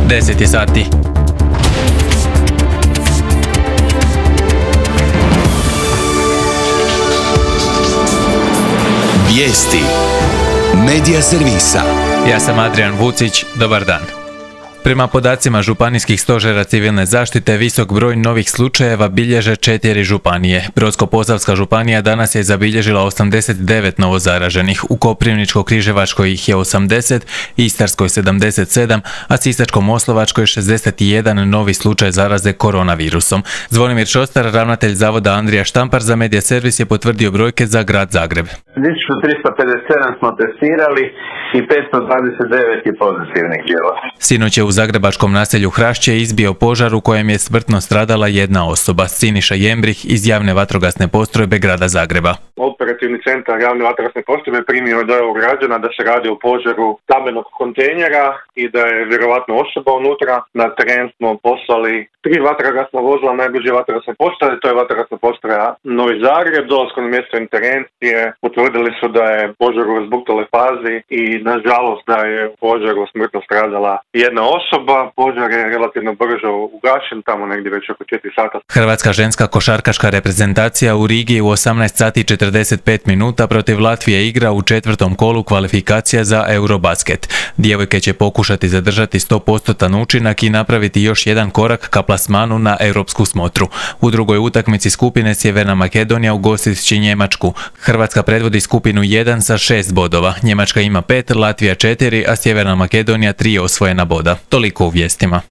10 je sati. Vijesti Medija servisa. Ja sam Adrian Vucić, dobar dan. Prema podacima županijskih stožera civilne zaštite, visok broj novih slučajeva bilježe 4 županije. Brodsko-posavska županija danas je zabilježila 89 novozaraženih, u Koprivničko-križevačkoj ih je 80, Istarskoj 77, a Sisačko-moslavačkoj 61 novi slučaj zaraze koronavirusom. Zvonimir Šostar, ravnatelj Zavoda Andrija Štampar za Medija servis, je potvrdio brojke za grad Zagreb. 1357 smo testirali i 529 je pozitivnih djela. Sinoć je u zagrebačkom naselju Hrašće izbio požar u kojem je smrtno stradala jedna osoba. Siniša Jembrih iz javne vatrogasne postrojbe grada Zagreba. Operativni centar javne vatrogasne postrojbe primio je dojavu građana da se radi o požaru stambenog kontejnera i da je vjerovatno osoba unutra. Na teren smo poslali 3 vatrogasna vozila najbliže vatrogasne postaje, to je vatrogasna postaja Novi Zagreb. Dolaskom na mjesto intervencije potvrdili su da je požar u razbuktaloj fazi i nažalost da je u požaru smrtno stradala jedna osoba. Požar je relativno brzo ugašen, tamo negdje već oko 4 sata. Hrvatska ženska košarkaška reprezentacija u Rigi u 18 sati i 45 minuta protiv Latvije igra u 4. kolu kvalifikacija za Eurobasket. Djevojke će pokušati zadržati 100% učinak i napraviti još jedan korak ka plasmanu na europsku smotru. U drugoj utakmici skupine Sjeverna Makedonija ugostit će Njemačku. Hrvatska predvodi skupinu 1 sa 6 bodova. Njemačka ima 5, Latvija 4, a Sjeverna Makedonija 3 osvojena boda. Toliko u vijestima.